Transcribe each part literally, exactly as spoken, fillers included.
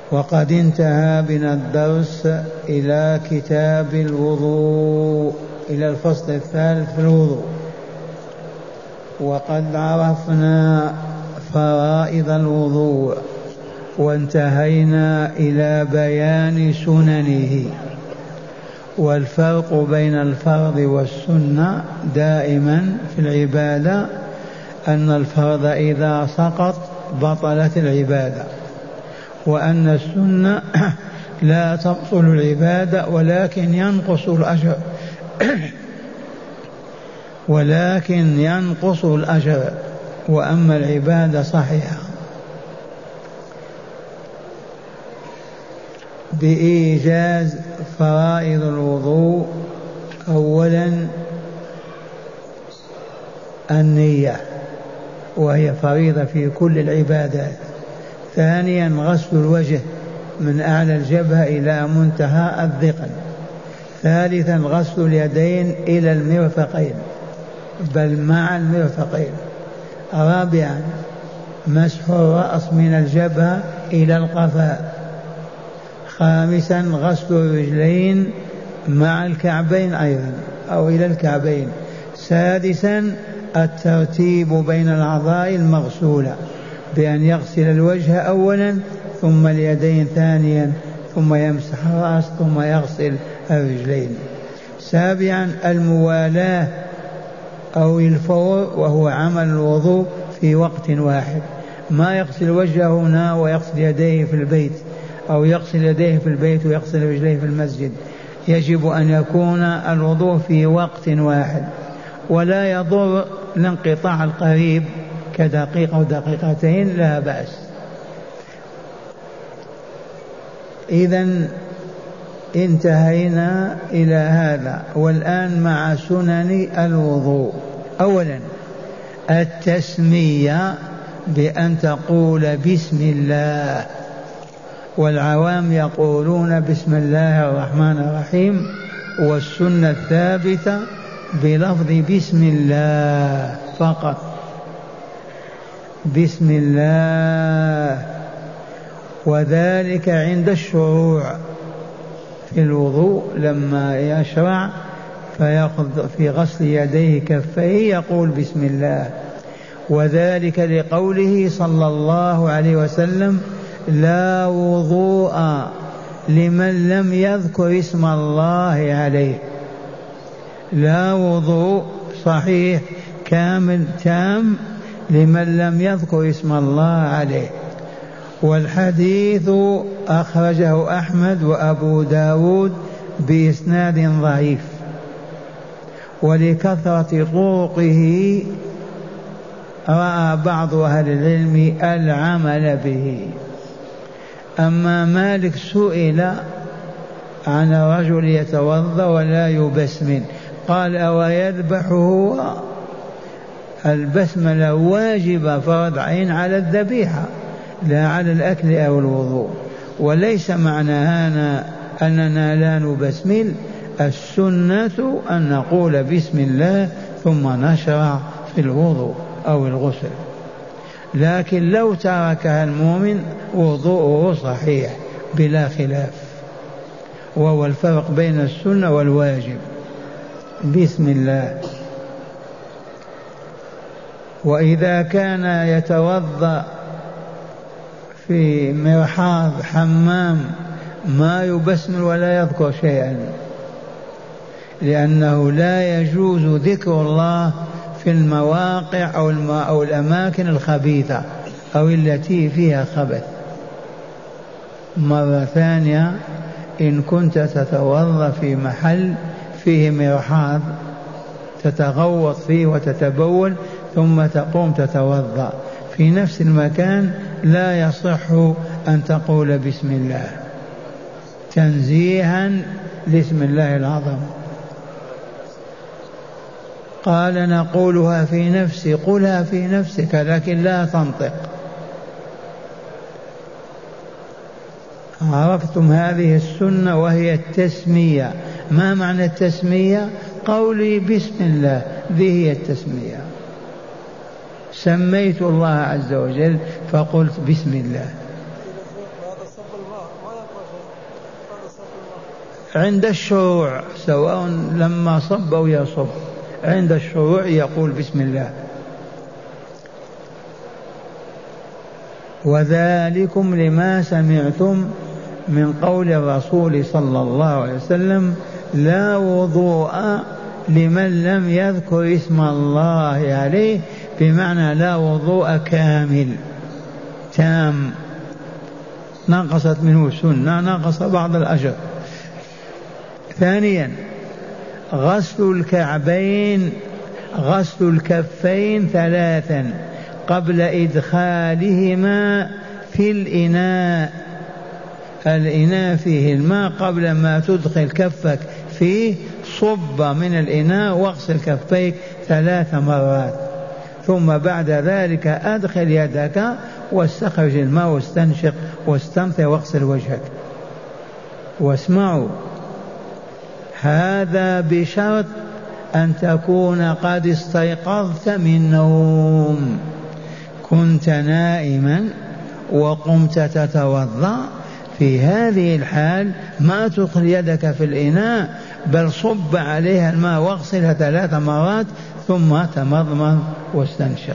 وقد انتهى بنا الدرس إلى كتاب الوضوء، إلى الفصل الثالث في الوضوء، وقد عرفنا فرائض الوضوء وانتهينا إلى بيان سننه. والفرق بين الفرض والسنة دائما في العبادة أن الفرض إذا سقط بطلت العبادة، وأن السنة لا تبطل العبادة ولكن ينقص الأجر ولكن ينقص الأجر وأما العبادة صحيحة. بإيجاز فرائض الوضوء: أولا النية وهي فريضة في كل العبادات. ثانيا غسل الوجه من أعلى الجبهة إلى منتهى الذقن. ثالثا غسل اليدين إلى المرفقين بل مع المرفقين. رابعا مسح الرأس من الجبهة إلى القفاء. خامسا غسل الرجلين مع الكعبين أيضا أو إلى الكعبين. سادسا الترتيب بين الأعضاء المغسولة بأن يغسل الوجه أولا ثم اليدين ثانيا ثم يمسح الرأس ثم يغسل الرجلين. سابعا الموالاة أو الفور وهو عمل الوضوء في وقت واحد، ما يغسل وجهه هنا ويغسل يديه في البيت أو يغسل يديه في البيت ويغسل رجليه في المسجد. يجب أن يكون الوضوء في وقت واحد، ولا يضر الانقطاع القريب كدقيقة أو دقيقتين لا بأس. إذن انتهينا إلى هذا، والآن مع سنن الوضوء. أولا التسمية بأن تقول بسم الله، والعوام يقولون بسم الله الرحمن الرحيم، والسنة الثابتة بلفظ بسم الله فقط. بسم الله، وذلك عند الشروع في الوضوء لما يشرع فيأخذ في غسل يديه كفيه يقول بسم الله، وذلك لقوله صلى الله عليه وسلم: لا وضوء لمن لم يذكر اسم الله عليه. لا وضوء صحيح كامل تام لمن لم يذكر اسم الله عليه. والحديث أخرجه أحمد وأبو داود بإسناد ضعيف، ولكثرة طرقه رأى بعض أهل العلم العمل به. أما مالك سئل عن رجل يتوضأ ولا يبسمل، قال: أو يذبح هو؟ البسملة واجبة فرض عين على الذبيحة لا على الأكل أو الوضوء. وليس معنى هنا أننا لا نبسمل، السنة أن نقول بسم الله ثم نشرع في الوضوء أو الغسل. لكن لو تركها المؤمن وضوءه صحيح بلا خلاف، وهو الفرق بين السنة والواجب. بسم الله. وإذا كان يتوضأ في مرحاض حمام ما يبسمل ولا يذكر شيئا، لأنه لا يجوز ذكر الله في المواقع أو, أو الأماكن الخبيثة أو التي فيها خبث. مرة ثانية، إن كنت تتوضأ في محل فيه مرحاض تتغوط فيه وتتبول ثم تقوم تتوضأ في نفس المكان، لا يصح أن تقول بسم الله تنزيها لاسم الله العظم. قال: نقولها في نفسي. قلها في نفسك لكن لا تنطق. عرفتم هذه السنة وهي التسمية. ما معنى التسمية؟ قولي بسم الله، ذي هي التسمية. سميت الله عز وجل فقلت بسم الله. هذا صب الماء عند الشروع، سواء لما صب أو يصب، عند الشروع يقول بسم الله. وذلكم لما سمعتم من قول الرسول صلى الله عليه وسلم: لا وضوء لمن لم يذكر اسم الله عليه، بمعنى لا وضوء كامل تام، نقصت منه سنة، نقص بعض الأجر. ثانيا غسل الكعبين، غسل الكفين ثلاثا قبل إدخالهما في الإناء. الإناء فيه الماء، قبل ما تدخل كفك فيه صب من الإناء واغسل كفيك ثلاث مرات، ثم بعد ذلك أدخل يدك واستخرج الماء واستنشق واستمتع واغسل وجهك. واسمعوا، هذا بشرط أن تكون قد استيقظت من نوم، كنت نائما وقمت تتوضأ، في هذه الحال ما تدخل يدك في الإناء، بل صب عليها الماء واغسلها ثلاث مرات ثم تمضمض واستنشق.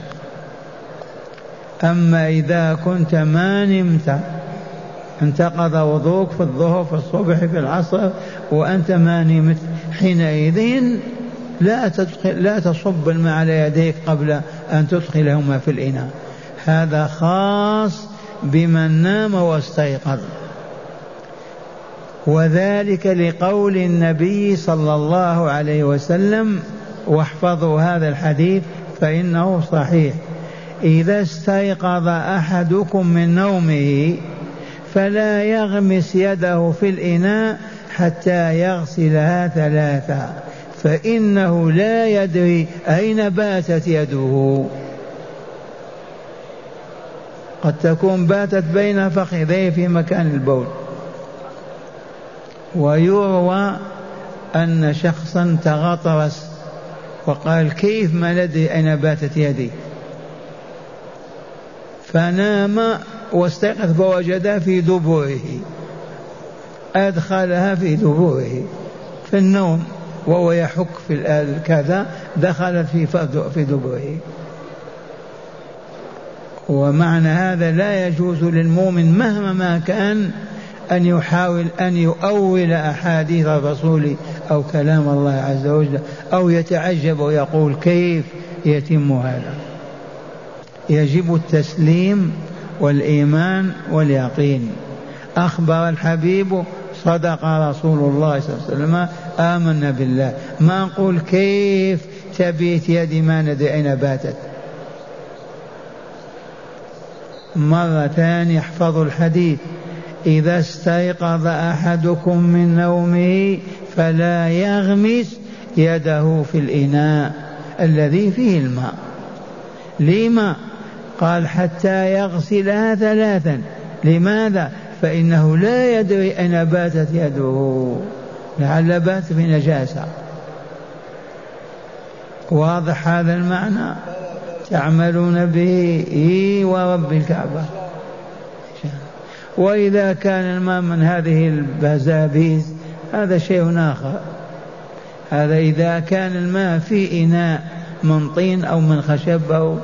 أما إذا كنت ما نمت، انتقض وضوءك في الظهر في الصبح في العصر وأنت ما نمت، حينئذ لا تدخل لا تصب الماء على يديك قبل أن تدخلهما في الإناء. هذا خاص بمن نام واستيقظ. وذلك لقول النبي صلى الله عليه وسلم، واحفظوا هذا الحديث فإنه صحيح: إذا استيقظ أحدكم من نومه فلا يغمس يده في الإناء حتى يغسلها ثلاثا، فإنه لا يدري أين باتت يده، قد تكون باتت بين فخذيه في مكان البول. ويروى أن شخصا تغطرس وقال: كيف ما ندري أين باتت يدي؟ فنام واستيقظ فوجدها في دبره، أدخلها في دبره في النوم وهو يحك في كذا، دخلت في في دبره. ومعنى هذا لا يجوز للمؤمن مهما ما كان أن يحاول أن يؤول أحاديث الرسول أو كلام الله عز وجل، أو يتعجب ويقول كيف يتم هذا. يجب التسليم والإيمان واليقين. أخبر الحبيب: صدق رسول الله صلى الله عليه وسلم، آمنا بالله. ما نقول كيف تبيت يدي ما ندري أين باتت. مرة ثانية احفظوا الحديث: إذا استيقظ أحدكم من نومه فلا يغمس يده في الإناء الذي فيه الماء. لما؟ قال: حتى يغسلها ثلاثا. لماذا؟ فإنه لا يدري أين باتت يده، لعل بات في نجاسة. واضح هذا المعنى؟ تعملون به إيه ورب الكعبة. وإذا كان الماء من هذه البزابيز هذا شيء آخر. هذا إذا كان الماء في إناء من طين أو من خشب أو.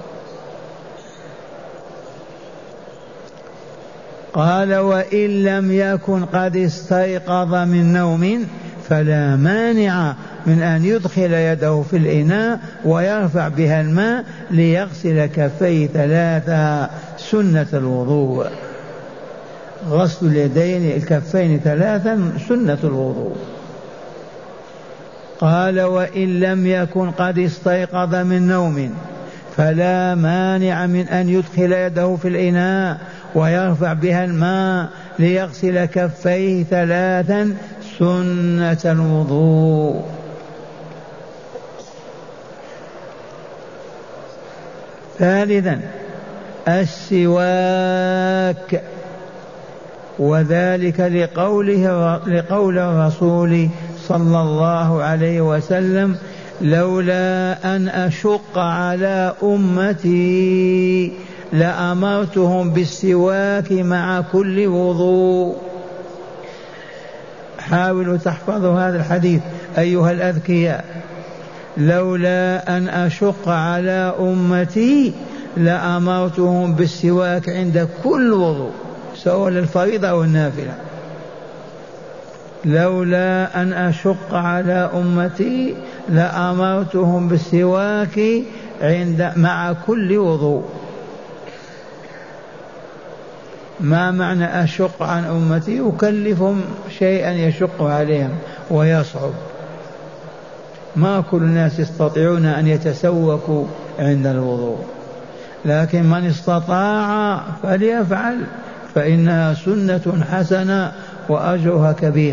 قال: وإن لم يكن قد استيقظ من نوم فلا مانع من أن يدخل يده في الإناء ويرفع بها الماء ليغسل كفيه ثلاثة، سنة الوضوء. غسل اليدين الكفين ثلاثا سنة الوضوء. قال: وإن لم يكن قد استيقظ من نوم فلا مانع من أن يدخل يده في الإناء ويرفع بها الماء ليغسل كفيه ثلاثا، سنة الوضوء. ثالثا السواك، وذلك لقوله لقول الرسول صلى الله عليه وسلم: لولا أن أشق على أمتي لأمرتهم بالسواك مع كل وضوء. حاولوا تحفظوا هذا الحديث أيها الأذكياء. لولا أن أشق على أمتي لأمرتهم بالسواك عند كل وضوء سواء للفريضة أو النافلة. لولا أن أشق على أمتي لأمرتهم بالسواك عند مع كل وضوء. ما معنى أشق عن أمتي؟ أكلفهم شيئا يشق عليهم ويصعب. ما كل الناس يستطيعون أن يتسوكوا عند الوضوء، لكن من استطاع فليفعل، فإنها سنة حسنة وأجرها كبير.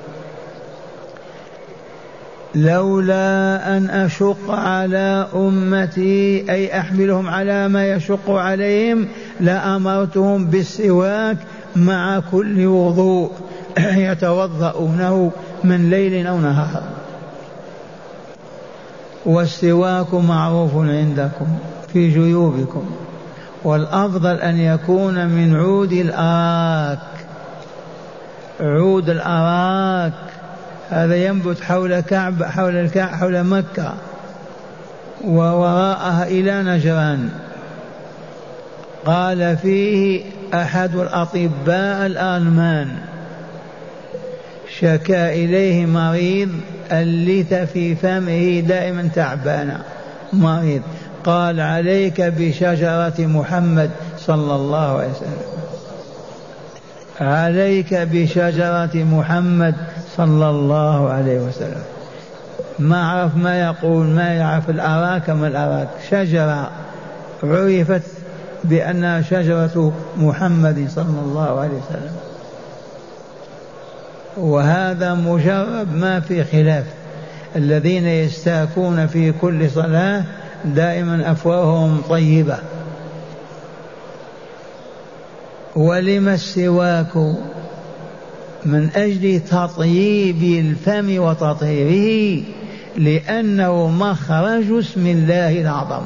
لولا أن أشق على أمتي أي أحملهم على ما يشق عليهم لأمرتهم بالسواك مع كل وضوء يتوضؤونه من ليل أو نهار. والسواك معروف عندكم في جيوبكم، والأفضل أن يكون من عود الأراك. عود الأراك هذا ينبت حول كعب حول الكعب حول مكة ووراءها إلى نجران. قال فيه أحد الأطباء الألمان شكا إليه مريض اللثة في فمه دائما تعبانة مريض، قال عليك بشجرة محمد صلى الله عليه وسلم، عليك بشجرة محمد صلى الله عليه وسلم. ما عرف ما يقول، ما يعرف الأراك ما الأراك، شجرة عرفت بأنها شجرة محمد صلى الله عليه وسلم. وهذا مجرب ما في خلاف. الذين يستاكون في كل صلاة دائما أفواههم طيبة. ولما السواك؟ من أجل تطيب الفم وتطهيره، لأنه مخرج اسم الله الأعظم.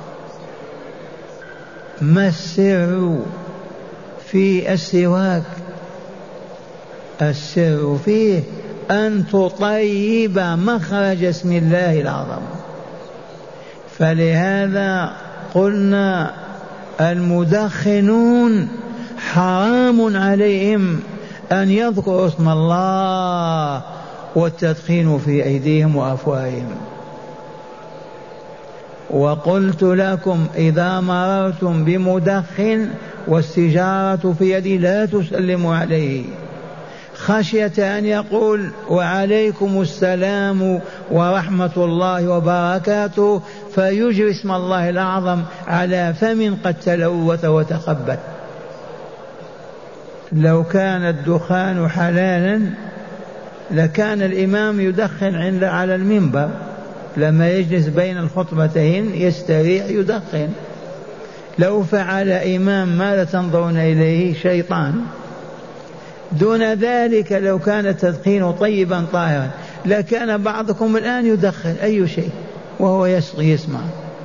ما السر في السواك؟ السر فيه أن تطيب مخرج اسم الله الأعظم. فلهذا قلنا المدخنون حرام عليهم أن يذكروا اسم الله والتدخين في أيديهم وأفواههم. وقلت لكم إذا مررتم بمدخن والسجارة في يدي لا تسلموا عليه، خشية أن يقول وعليكم السلام ورحمة الله وبركاته فيجري اسم الله الأعظم على فم قد تلوث وتخبت. لو كان الدخان حلالا لكان الإمام يدخن عند على المنبر، لما يجلس بين الخطبتين يستريح يدخن. لو فعل إمام ماذا تنظرون إليه؟ شيطان. دون ذلك لو كان التدخين طيبا طاهرا لكان بعضكم الآن يدخن أي شيء وهو يسمع.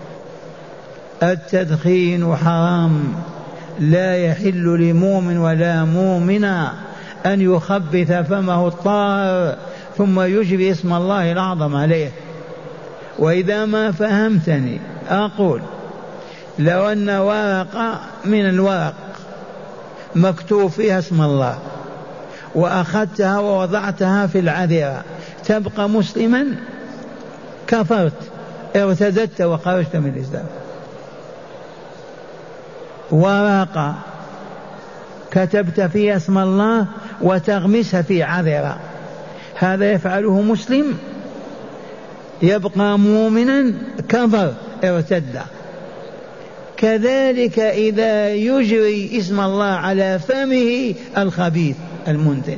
التدخين حرام، لا يحل لمؤمن ولا مؤمنة أن يخبث فمه الطاهر ثم يجري اسم الله الأعظم عليه. وإذا ما فهمتني أقول لو أن ورقة من الورق مكتوب فيها اسم الله وأخذتها ووضعتها في العذرة تبقى مسلما؟ كفرت، ارتدت وخرجت من الإسلام. ورقة كتبت فيها اسم الله وتغمسها في عذرة، هذا يفعله مسلم؟ يبقى مؤمنا؟ كفر، ارتد. كذلك إذا يجري اسم الله على فمه الخبيث المنتن.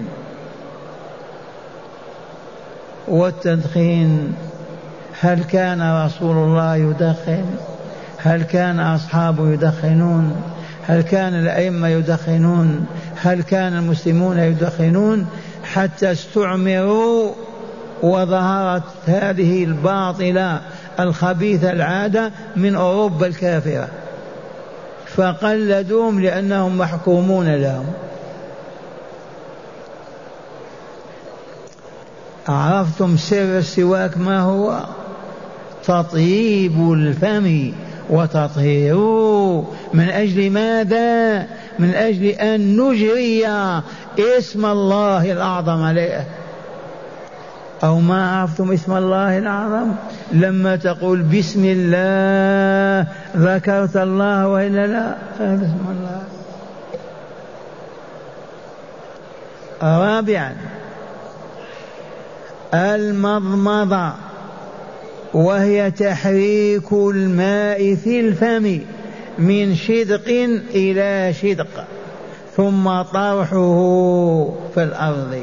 والتدخين، هل كان رسول الله يدخن؟ هل كان أصحابه يدخنون؟ هل كان الأئمة يدخنون؟ هل كان المسلمون يدخنون؟ حتى استعمروا وظهرت هذه الباطلة الخبيثة العادة من أوروبا الكافرة فقلدوهم لأنهم محكومون لهم. عرفتم سر السواك ما هو؟ تطيب الفم وتطهيره. من أجل ماذا؟ من أجل أن نجري اسم الله الأعظم عليه. أو ما عرفتم اسم الله الأعظم؟ لما تقول بسم الله ذكرت الله وإلا لا؟ هذا اسم الله. رابعا المضمضة، وهي تحريك الماء في الفم من شدق إلى شدق ثم طرحه في الأرض.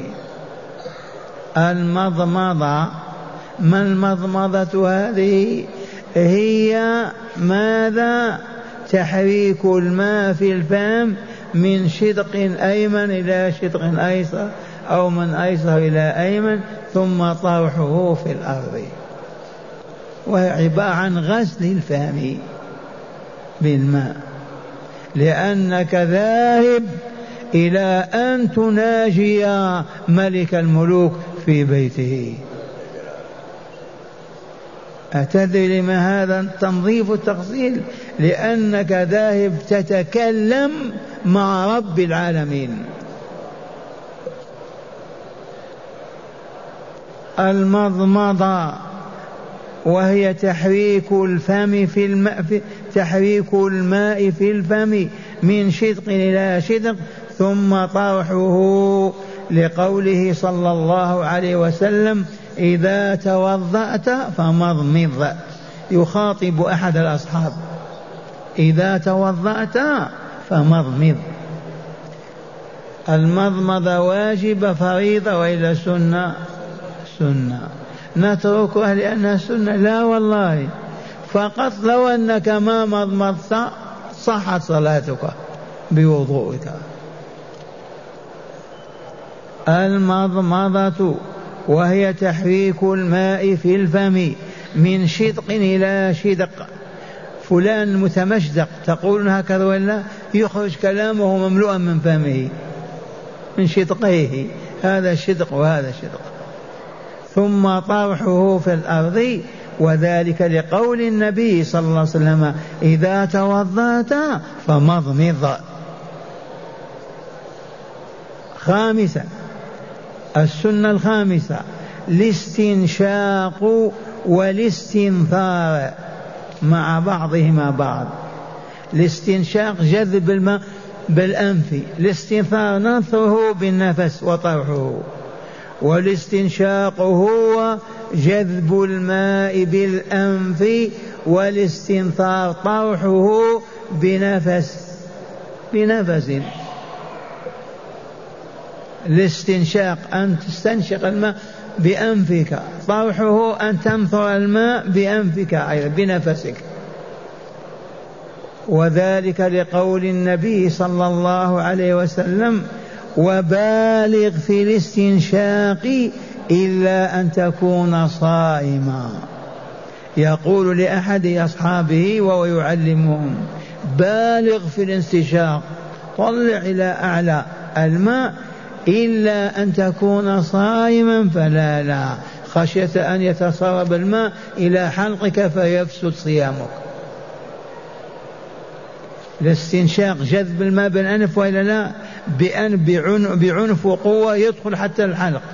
المضمضة، ما المضمضة هذه؟ هي ماذا؟ تحريك الماء في الفم من شدق أيمن إلى شدق أيسر أو من أيسر إلى أيمن ثم طرحه في الأرض، وهي عبارة عن غسل الفم بالماء، لأنك ذاهب إلى أن تناجي ملك الملوك في بيته. أتدري لما هذا التنظيف والتغسيل؟ لأنك ذاهب تتكلم مع رب العالمين. المضمضة وهي تحريك الفم في الماء في تحريك الماء في الفم من شدق إلى شدق ثم طرحه، لقوله صلى الله عليه وسلم إذا توضأت فمضمض، يخاطب أحد الأصحاب، إذا توضأت فمضمض. المضمضة واجبة فريضة وإلى سنة؟ سنة. نتركها لأنها سنة؟ لا والله، فقط لو أنك ما مضمضت صحت صلاتك بوضوءك. المضمضة وهي تحريك الماء في الفم من شدق إلى شدق. فلان متمشدق، تقول هكذا ولا؟ يخرج كلامه مملوءا من فمه من شدقيه، هذا شدق وهذا شدق. ثم طرحه في الأرض، وذلك لقول النبي صلى الله عليه وسلم إذا توضأت فمضمض. خامسا السنة الخامسة الاستنشاق والاستنثار مع بعضهما بعض. الاستنشاق جذب الماء بالأنف، الاستنثار نثره بالنفس وطرحه. والاستنشاق هو جذب الماء بالأنف، والاستنثار طرحه بنفس بنفس الاستنشاق أن تستنشق الماء بأنفك، طرحه أن تنثر الماء بأنفك أيضا بنفسك. وذلك لقول النبي صلى الله عليه وسلم وبالغ في الاستنشاق إلا أن تكون صائما. يقول لأحد أصحابه وهو يعلمهم بالغ في الاستنشاق، طلع إلى أعلى الماء، إلا أن تكون صائما فلا لا، خشية أن يتسرب الماء إلى حلقك فيفسد صيامك. الاستنشاق جذب الماء بالأنف وإلا لا؟ بعنف وقوة يدخل حتى الحلق.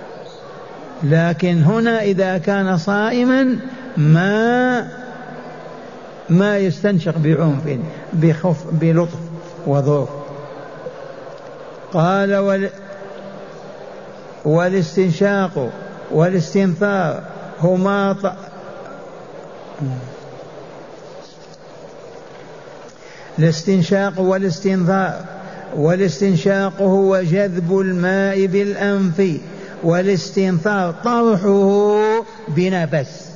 لكن هنا إذا كان صائما ما ما يستنشق بعنف، بخف بلطف وظروف. قال وال والاستنشاق والاستنثار هما ط... الاستنشاق والاستنثار. والاستنشاق هو جذب الماء بالأنف، والاستنثار طرحه بنفس.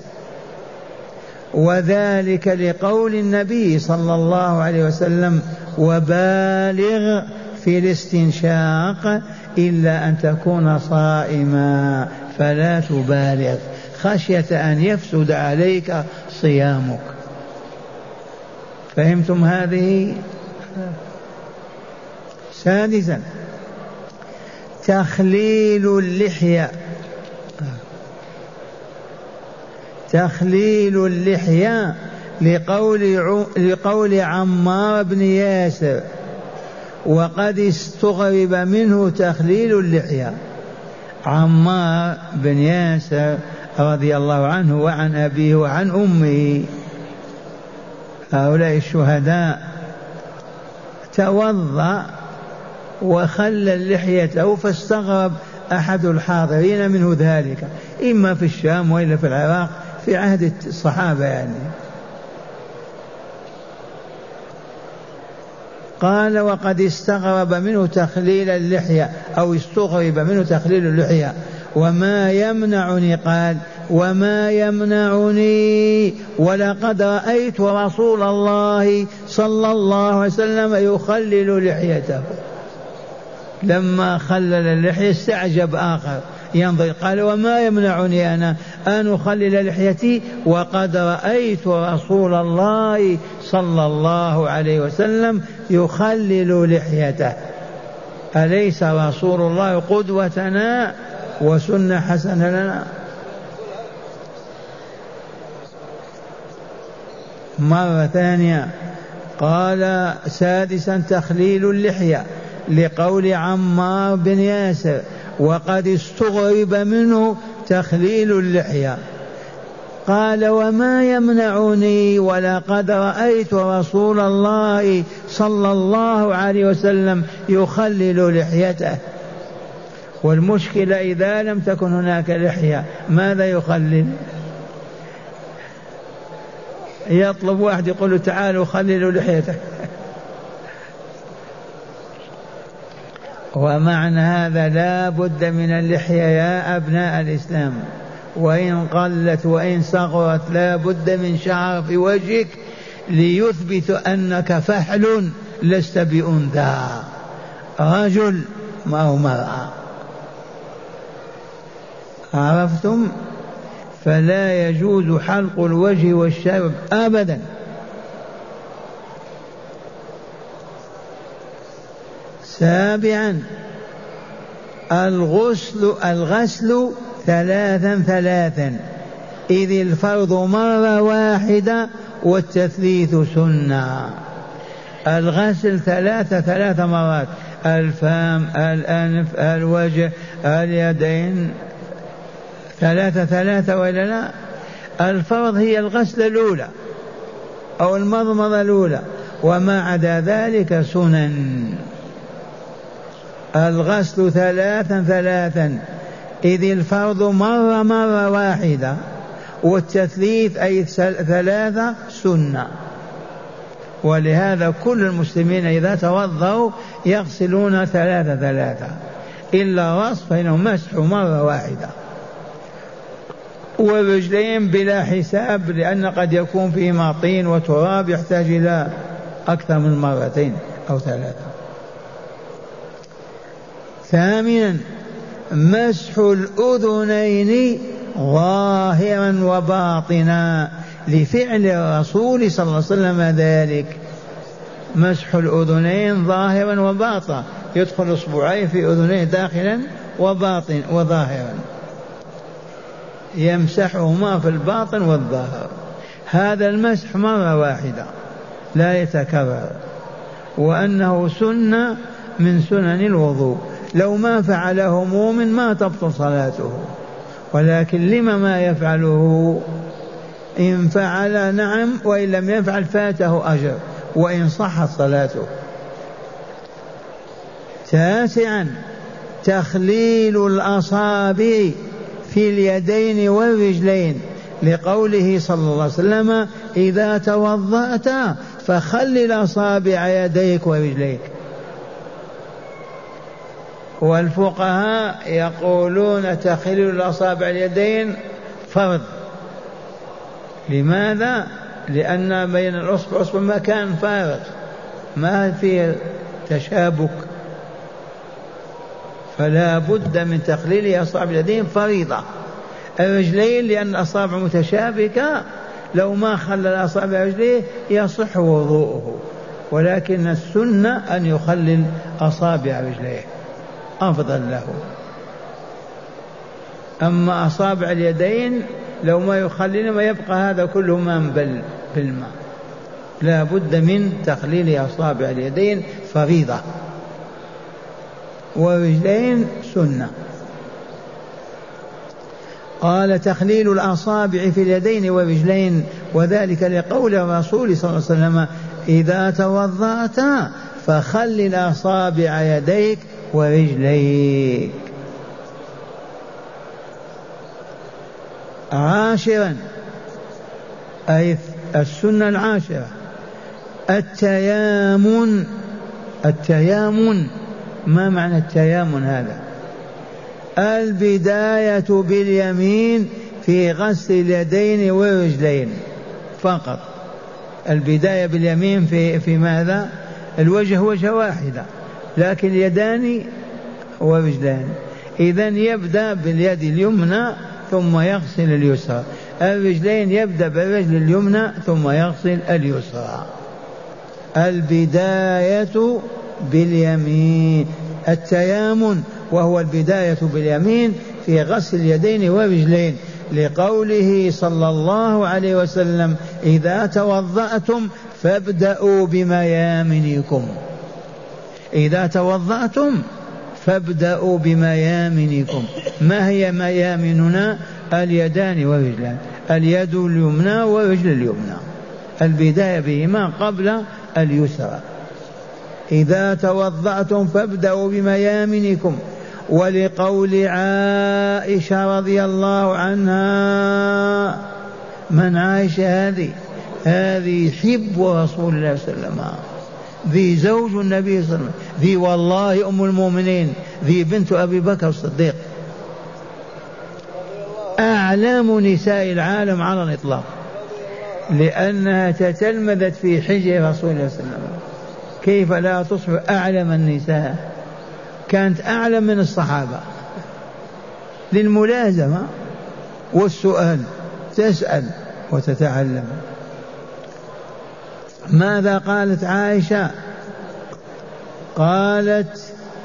وذلك لقول النبي صلى الله عليه وسلم وبالغ في الاستنشاق إلا أن تكون صائما فلا تبالغ، خشية أن يفسد عليك صيامك. فهمتم هذه؟ سادسا تخليل اللحية. تخليل اللحية لقول, لقول عمار بن ياسر، وقد استغرب منه تخليل اللحية. عمار بن ياسر رضي الله عنه وعن أبيه وعن أمه، هؤلاء الشهداء، توضأ وخلل لحيته، فاستغرب أحد الحاضرين منه ذلك، إما في الشام وإلا في العراق في عهد الصحابة يعني. قال وقد استغرب منه تخليل اللحية أو استغرب منه تخليل اللحية، وما يمنعني، قال وما يمنعني ولقد رأيت رسول الله صلى الله عليه وسلم يخلل لحيته. لما خلل اللحية استعجب آخر ينظر، قال وما يمنعني أنا أن أخلل لحيتي وقد رأيت رسول الله صلى الله عليه وسلم يخلل لحيته. أليس رسول الله قدوتنا وسنة حسنة لنا؟ مرة ثانية قال سادسا تخليل اللحية لقول عمار بن ياسر، وقد استغرب منه تخليل اللحية. قال وما يمنعني ولقد رأيت رسول الله صلى الله عليه وسلم يخلل لحيته. والمشكلة إذا لم تكن هناك لحية ماذا يخلل؟ يطلب واحد يقول له تعالوا خللوا لحيته. ومعنى هذا لا بد من اللحية يا أبناء الإسلام، وإن قلت وإن صغرت لا بد من شعر في وجهك ليثبت أنك فحل لست بأنثى، رجل ما هو مرأة. عرفتم؟ فلا يجوز حلق الوجه والشارب أبدا. سابعا الغسل الغسل ثلاثا ثلاثا، إذ الفرض مرة واحدة والتثليث سنة. الغسل ثلاثة ثلاث مرات، الفم الأنف الوجه اليدين، ثلاثة ثلاثة ولا لا؟ الفرض هي الغسل الأولى أو المضمضة الأولى، وما عدا ذلك سنن. الغسل ثلاثا ثلاثا، إذ الفرض مرة مرة واحدة والتثليث أي ثلاثة سنة. ولهذا كل المسلمين إذا توضأوا يغسلون ثلاثة ثلاثة، إلا الرأس فإنه مسح مرة واحدة، والرجلين بلا حساب لأن قد يكون فيهما طين وتراب يحتاج إلى أكثر من مرتين أو ثلاثة. ثامنا مسح الأذنين ظاهرا وباطنا، لفعل الرسول صلى الله عليه وسلم ذلك. مسح الأذنين ظاهرا وباطنا، يدخل أصبعين في أذنيه داخلا وباطن وظاهرا، يمسحهما في الباطن والظاهر. هذا المسح مرة واحدة لا يتكرر، وأنه سنة من سنن الوضوء، لو ما فعله مؤمن ما تبطل صلاته، ولكن لما ما يفعله؟ إن فعل نعم، وإن لم يفعل فاته أجر وإن صحت صلاته. تاسعا تخليل الأصابع في اليدين والرجلين، لقوله صلى الله عليه وسلم إذا توضأت فخلل أصابع يديك ورجليك. والفقهاء يقولون تخليل الأصابع اليدين فرض. لماذا؟ لأن بين الأصبع والأصبع مكان فارغ ما فيه تشابك، فلا بد من تخليل أصابع اليدين فريضة. الرجلين لأن الأصابع متشابكة، لو ما خلل أصابع رجليه يصح وضوءه، ولكن السنة أن يخلل أصابع رجليه أفضل له. أما أصابع اليدين لو ما يخللنا ما يبقى هذا كله ما بالماء. لا بد من تخليل أصابع اليدين فريضة، ورجلين سنة. قال تخليل الأصابع في اليدين والرجلين، وذلك لقول الرسول صلى الله عليه وسلم إذا توضأت فخلل أصابع يديك ورجليك. عاشرا أي السنة العاشرة التيامن. التيامن ما معنى التيامن هذا؟ البداية باليمين في غسل اليدين والرجلين فقط. البداية باليمين في في ماذا؟ الوجه وجه واحدة، لكن اليدان ورجلان. إذن يبدأ باليد اليمنى ثم يغسل اليسرى، الرجلين يبدأ بالرجل اليمنى ثم يغسل اليسرى. البداية باليمين التيامن، وهو البداية باليمين في غسل اليدين والرجلين، لقوله صلى الله عليه وسلم إذا توضأتم فابدأوا بميامنكم. إذا توضأتم فابدأوا بميامنكم. ما هي ميامننا؟ اليدان والرجلان، اليد اليمنى والرجل اليمنى، البداية بهما قبل اليسرى. إذا توضأتم فابدأوا بميامنكم. ولقول عائشة رضي الله عنها، من عائشة هذه؟ هذه حب رسول الله صلى الله عليه وسلم، ذي زوج النبي صلى الله عليه وسلم، ذي والله أم المؤمنين، ذي بنت أبي بكر الصديق، أعلام نساء العالم على الإطلاق، لأنها تتلمذت في حجر رسول الله صلى الله عليه وسلم. كيف لا تصبح أعلم النساء؟ كانت أعلم من الصحابة للملازمة والسؤال، تسأل وتتعلم. ماذا قالت عائشة؟ قالت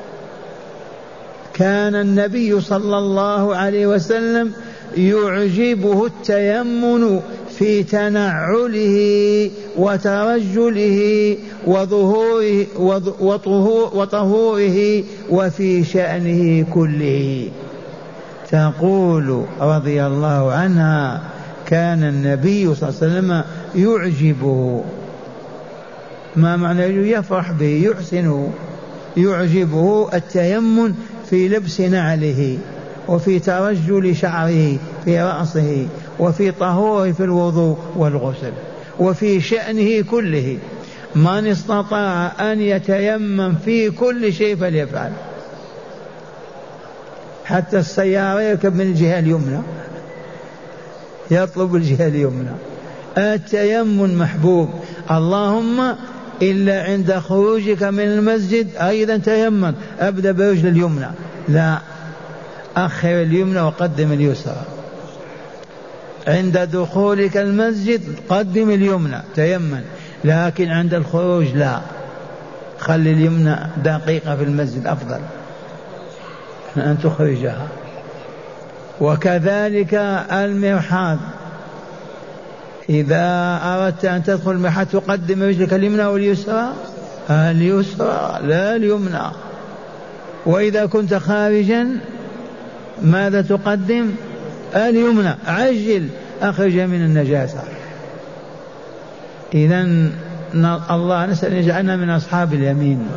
كان النبي صلى الله عليه وسلم يعجبه التيمن في تنعله وترجله وظهوره وطهوره وفي شأنه كله. تقول رضي الله عنها كان النبي صلى الله عليه وسلم يعجبه، ما معنى يفرح به؟ يحسنه، يعجبه التيمن في لبس نعله وفي ترجل شعره في رأسه وفي طهوره في الوضوء والغسل وفي شأنه كله. من استطاع أن يتيمم في كل شيء فليفعل، حتى السيارة يركب من الجهة اليمنى، يطلب الجهة اليمنى. التيمم محبوب، اللهم إلا عند خروجك من المسجد أيضا تيمم، أبدأ برجل اليمنى، لا، أخر اليمنى وقدم اليسرى. عند دخولك المسجد قدم اليمنى تيمم، لكن عند الخروج لا، خلي اليمنى دقيقة في المسجد أفضل أن تخرجها. وكذلك المرحاض، إذا أردت أن تدخل المرحاض تقدم رجلك اليمنى واليسرى، اليسرى لا اليمنى. وإذا كنت خارجا ماذا تقدم؟ اليمنى، عجل أخرج من النجاسة. إذن الله نسأل أن يجعلنا من أصحاب اليمين.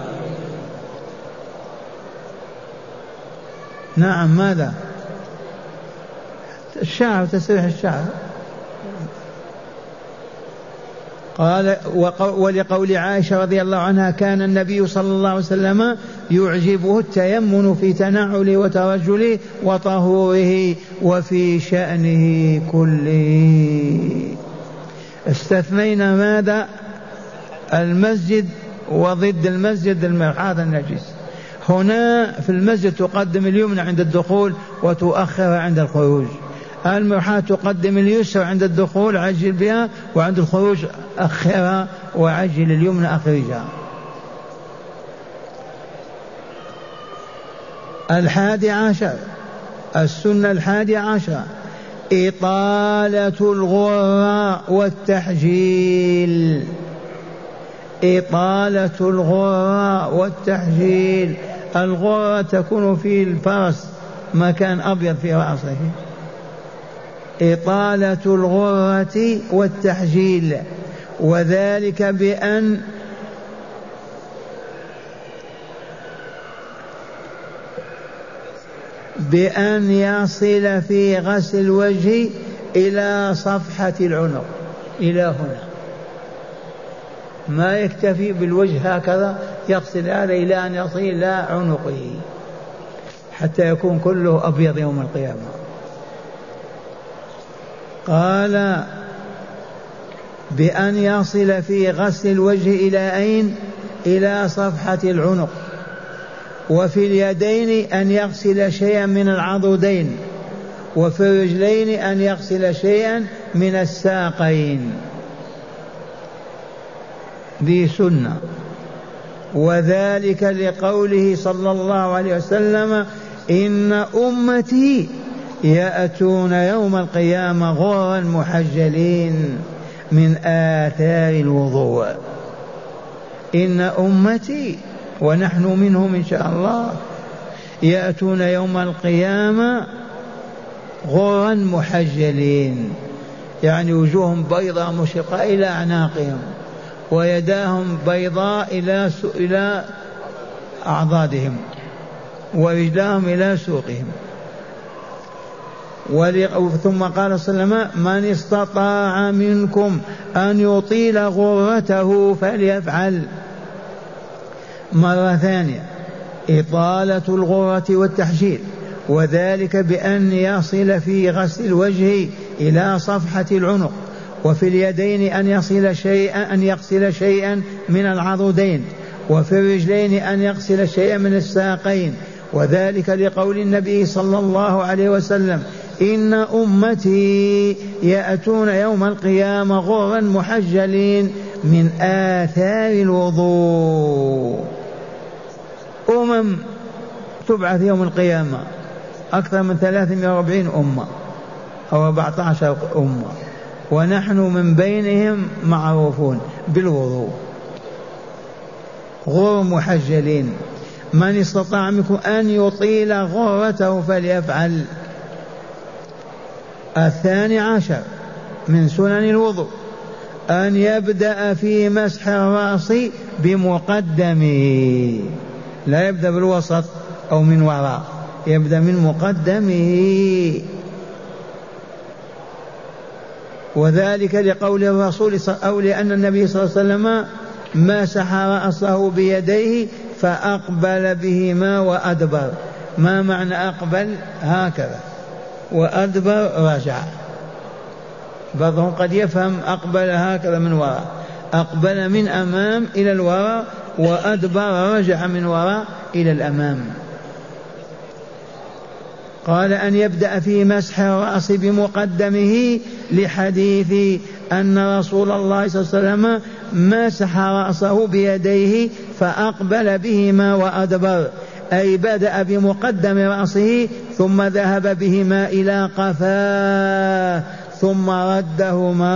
نعم، ماذا؟ الشعر، تسريح الشعر. قال ولقول عائشة رضي الله عنها كان النبي صلى الله عليه وسلم يعجبه التيمن في تنعله وترجله وطهوره وفي شأنه كله. استثنينا ماذا؟ المسجد، وضد المسجد المرحاض النجس. هنا في المسجد تقدم اليمنى عند الدخول وتؤخرها عند الخروج. المرحاض تقدم اليسرى عند الدخول عجل بها، وعند الخروج أخرها وعجل اليمنى أخرجها. الحادي عشر، السنة الحادي عشر إطالة الغرة والتحجيل، إطالة الغرة والتحجيل. الغرة تكون في الفرس مكان أبيض في رأسه، إطالة الغرة والتحجيل، وذلك بأن بأن يصل في غسل الوجه إلى صفحة العنق، إلى هنا، ما يكتفي بالوجه هكذا، يغسل هذا إلى أن يصل إلى عنقه حتى يكون كله أبيض يوم القيامة. قال بأن يصل في غسل الوجه إلى أين؟ إلى صفحة العنق. وفي اليدين أن يغسل شيئا من العضدين، وفي الرجلين أن يغسل شيئا من الساقين، ذي سنة. وذلك لقوله صلى الله عليه وسلم: إن أمتي يأتون يوم القيامة غرا محجلين من آثار الوضوء. إن أمتي، ونحن منهم إن شاء الله، يأتون يوم القيامة غرا محجلين، يعني وجوههم بيضاء مشرقة إلى أعناقهم، ويداهم بيضاء إلى إلى أعضادهم، ورجلاهم إلى سوقهم. ثم قال صلى الله عليه وسلم: من استطاع منكم أن يطيل غرته فليفعل. مرة ثانية: إطالة الغرة والتحجيل، وذلك بأن يصل في غسل الوجه إلى صفحة العنق، وفي اليدين أن يصل شيئا أن يغسل شيئا من العضدين، وفي الرجلين أن يغسل شيئا من الساقين. وذلك لقول النبي صلى الله عليه وسلم: إن أمتي يأتون يوم القيامة غرا محجلين من آثار الوضوء. أمم تبعث يوم القيامة أكثر من ثلاثمائة وأربعين أمة أو أربعة عشر أمة، ونحن من بينهم معروفون بالوضوء، غر محجلين. من استطاع منكم أن يطيل غرته فليفعل. الثاني عشر من سنن الوضوء أن يبدأ في مسح الرأس بمقدمه، لا يبدأ بالوسط أو من وراء، يبدأ من مقدمه. وذلك لقول الرسول أو لأن النبي صلى الله عليه وسلم مسح رأسه بيديه فأقبل بهما وأدبر. ما معنى أقبل؟ هكذا، وأدبر رجع. بعضهم قد يفهم أقبل هكذا من وراء، أقبل من أمام إلى الوراء، وأدبر رجع من وراء إلى الأمام. قال أن يبدأ في مسح الرأس بمقدمه لحديث أن رسول الله صلى الله عليه وسلم مسح رأسه بيديه فأقبل بهما وأدبر، أي بدأ بمقدم رأسه ثم ذهب بهما إلى قفاه ثم ردهما،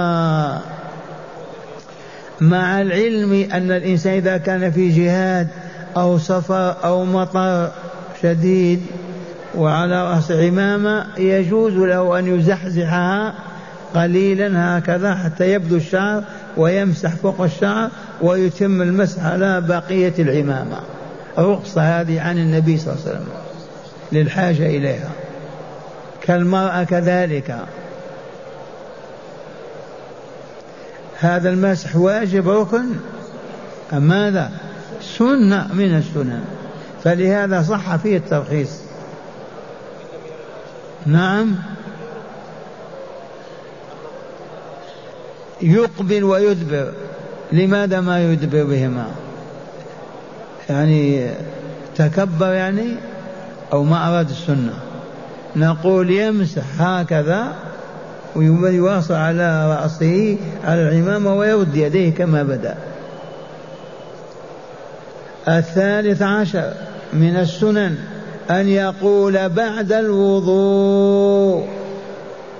مع العلم أن الإنسان إذا كان في جهاد أو سفر أو مطر شديد وعلى رأس عمامة يجوز له أن يزحزحها قليلا هكذا حتى يبدو الشعر ويمسح فوق الشعر ويتم المسح على بقية العمامة. رخصة هذه عن النبي صلى الله عليه وسلم للحاجة إليها. كالمرأة كذلك، هذا المسح واجب ركن أم ماذا؟ سنة من السنن، فلهذا صح فيه الترخيص. نعم، يقبل ويدبر. لماذا ما يدبر بهما؟ يعني تكبر يعني أو ما أراد السنة؟ نقول يمسح هكذا ويواصل على رأسه على العمامة ويرد يديه كما بدأ. الثالث عشر من السنن أن يقول بعد الوضوء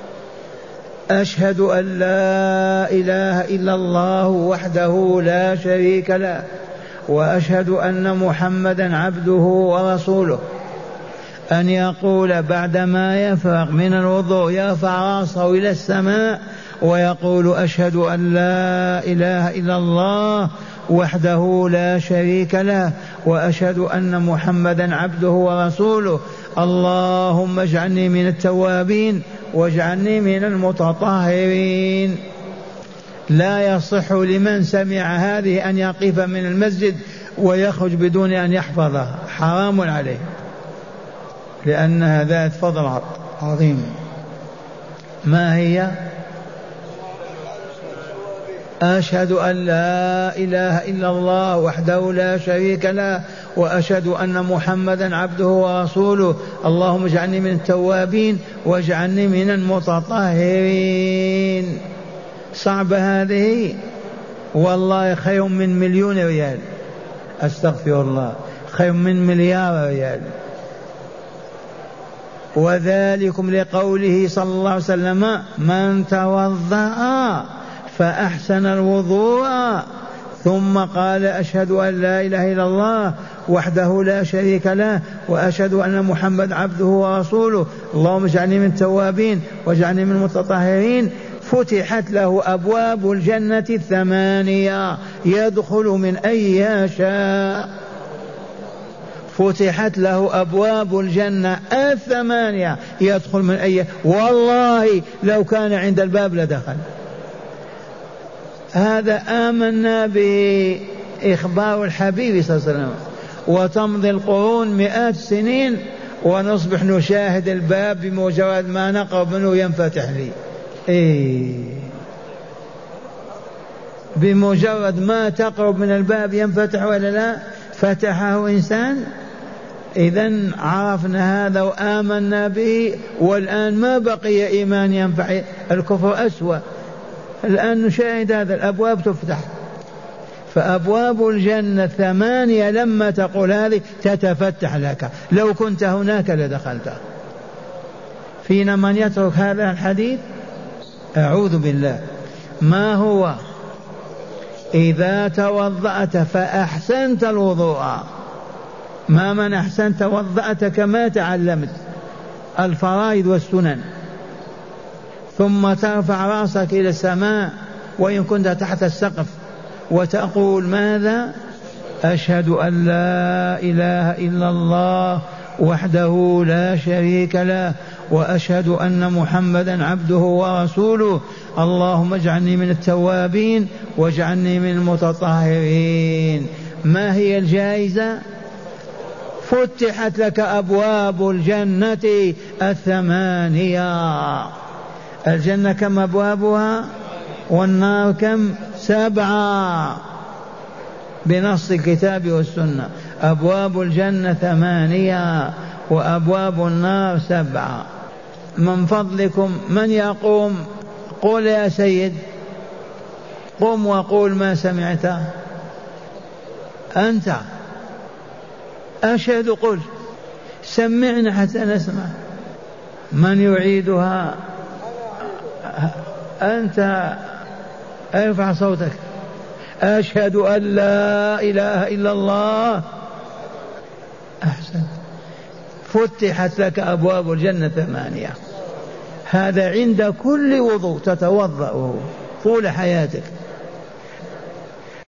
أشهد أن لا إله إلا الله وحده لا شريك له وأشهد أن محمدا عبده ورسوله. أن يقول بعدما يفرغ من الوضوء يرفع رأسه إلى السماء ويقول أشهد أن لا إله إلا الله وحده لا شريك له وأشهد أن محمدا عبده ورسوله. اللهم اجعلني من التوابين واجعلني من المتطهرين. لا يصح لمن سمع هذه أن يقف من المسجد ويخرج بدون أن يحفظها، حرام عليه، لأنها ذات فضل عظيم. ما هي؟ أشهد أن لا إله إلا الله وحده لا شريك له وأشهد أن محمدا عبده ورسوله. اللهم اجعلني من التوابين واجعلني من المتطهرين. صعبة هذه؟ والله خير من مليون ريال، أستغفر الله، خير من مليار ريال. وذلكم لقوله صلى الله عليه وسلم من توضأ فأحسن الوضوء ثم قال أشهد أن لا إله إلا الله وحده لا شريك له وأشهد أن محمد عبده ورسوله. اللهم اجعلني من التوابين واجعلني من المتطهرين. فتحت له أبواب الجنة الثمانية يدخل من أيها شاء. فتحت له أبواب الجنة الثمانية يدخل من أي، والله لو كان عند الباب لدخل. هذا آمنا به، إخبار الحبيب صلى الله عليه وسلم. وتمضي القرون مئات السنين ونصبح نشاهد الباب بمجرد ما نقرب منه ينفتح لي. إيه، بمجرد ما تقرب من الباب ينفتح ولا لا؟ فتحه إنسان. إذن عرفنا هذا وآمنا به، والآن ما بقي إيمان ينفع، الكفر أسوأ. الآن نشاهد هذا، الأبواب تفتح. فأبواب الجنة ثمانية لما تقول هذه تتفتح لك، لو كنت هناك لدخلت. فينا من يترك هذا الحديث؟ أعوذ بالله. ما هو؟ إذا توضأت فأحسنت الوضوء، ما من أحسنت وضأت كما تعلمت الفرائض والسنن، ثم ترفع رأسك إلى السماء وإن كنت تحت السقف وتقول ماذا؟ أشهد أن لا إله إلا الله وحده لا شريك له وأشهد أن محمدا عبده ورسوله. اللهم اجعلني من التوابين واجعلني من المتطهرين. ما هي الجائزة؟ فتحت لك أبواب الجنة الثمانية. الجنة كم أبوابها؟ والنار كم؟ سبعة بنص الكتاب والسنة. أبواب الجنة ثمانية وأبواب النار سبعة. من فضلكم من يقوم؟ قل يا سيد، قم وقول ما سمعت أنت. أشهد، قل سمعنا حتى نسمع. من يعيدها؟ أنت، ارفع صوتك. أشهد أن لا إله إلا الله. أحسن. فتحت لك أبواب الجنة ثمانية. هذا عند كل وضوء تتوضأ طول حياتك.